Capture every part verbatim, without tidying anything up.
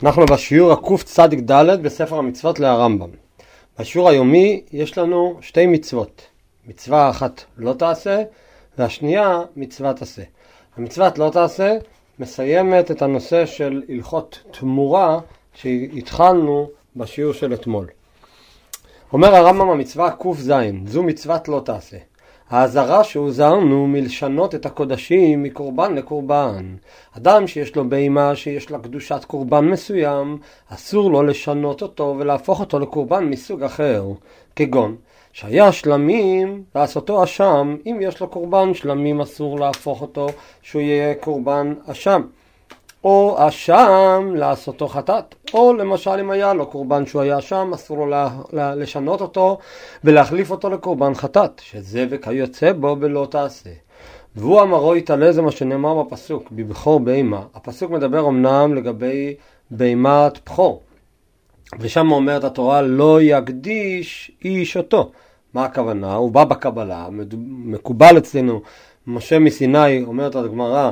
אנחנו בשיעור הקוף צדיק ד' בספר המצוות להרמב"ם. בשיעור היומי יש לנו שתי מצוות. מצווה אחת לא תעשה, והשנייה מצווה תעשה. המצוות לא תעשה מסיימת את הנושא של הלכות תמורה שהתחלנו בשיעור של אתמול. אומר הרמב"ם המצווה קוף זין, זו מצוות לא תעשה. האזהרה שהוזהרנו מלשנות את הקודשים מקורבן לקורבן. אדם שיש לו בהמה שיש לה קדושת קורבן מסוים, אסור לו לשנות אותו ולהפוך אותו לקורבן מסוג אחר. כגון, שהיה שלמים לעשותו אשם, אם יש לו קורבן שלמים אסור להפוך אותו שהוא יהיה קורבן אשם. או אשם לעשותו חטאת, או למשל אם היה לו קורבן שהוא היה אשם, אסור לו לשנות אותו ולהחליף אותו לקורבן חטאת, שזה וכיוצא בו בלא תעשה. והוא אמרו יתעלה, זה מה שנאמר בפסוק, בבחור בהמה. הפסוק מדבר אמנם לגבי בהמת בחור, ושם אומרת התורה לא יקדיש איש אותו. מה הכוונה? הוא בא בקבלה, מקובל אצלנו, משה מסיני אומרת הגמרא,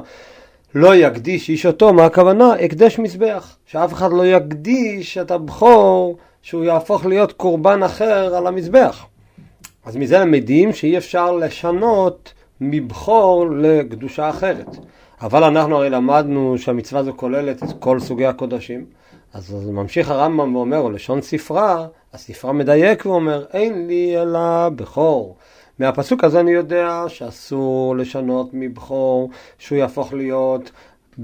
לא יקדיש איש אותו, מה הכוונה? הקדש מזבח. שאף אחד לא יקדיש את הבחור שהוא יהפוך להיות קורבן אחר על המזבח. אז מזה למדים שאי אפשר לשנות מבחור לקדושה אחרת. אבל אנחנו הרי למדנו שהמצווה הזו כוללת את כל סוגי הקודשים. אז, אז ממשיך הרמב"ם ואומר, לשון ספרה, הספרה מדייק ואומר, אין לי אלא בחור. מהפסוק הזה אני יודע שאסור לשנות מבחור שהוא יהפוך להיות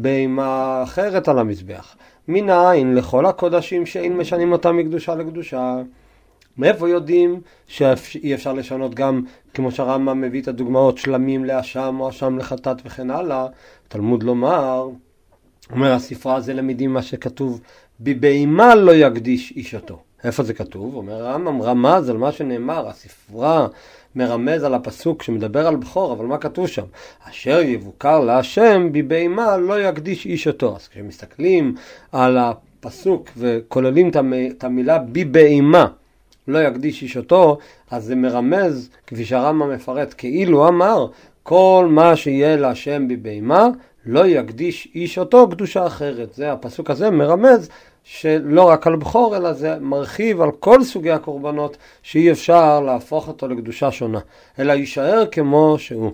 בהמה אחרת על המזבח. מנין לכל הקודשים שאין משנים אותם מקדושה לקדושה. מאיפה יודעים שאי אפשר לשנות גם כמו שהרמב"ם מביא את הדוגמאות שלמים לאשם או אשם לחטאת וכן הלאה. תלמוד לומר, אומר הספרה הזה למדים מה שכתוב, בבהמה לא יקדיש איש אותו. איפה זה כתוב? אומר הרמב"ם רמז על מה שנאמר, הספרה מרמז על הפסוק שמדבר על בכור, אבל מה כתוב שם? אשר יבוקר להשם בבהמה לא יקדיש איש אותו. אז כשמסתכלים על הפסוק וכוללים את המילה בבהמה לא יקדיש איש אותו, אז זה מרמז, כפי שהרמב"ם מפרט, כאילו אמר, כל מה שיהיה להשם בבהמה לא יקדיש איש אותו קדושה אחרת. זה הפסוק הזה מרמז שלא רק על בכור, אלא זה מרחיב על כל סוגי הקורבנות שאי אפשר להפוך אותו לקדושה שונה, אלא יישאר כמו שהוא.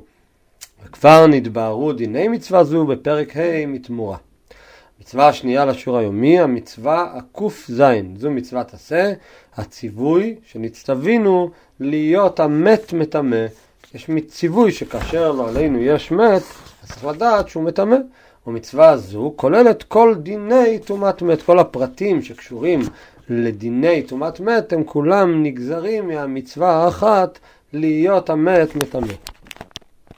וכבר נתבהרו דיני מצווה זו בפרק ה' מתמורה. מצווה השנייה לשיעור היומי, המצווה הקוף זין, זו מצוות עשה, הציווי שנצטווינו להיות המת מטמא. יש ציווי שכאשר לא עלינו יש מת, אז צריך לדעת שהוא מטמא. ומצווה הזו כוללת כל דיני תומת מת, כל הפרטים שקשורים לדיני תומת מת הם כולם נגזרים מהמצווה האחת להיות המת מטמא.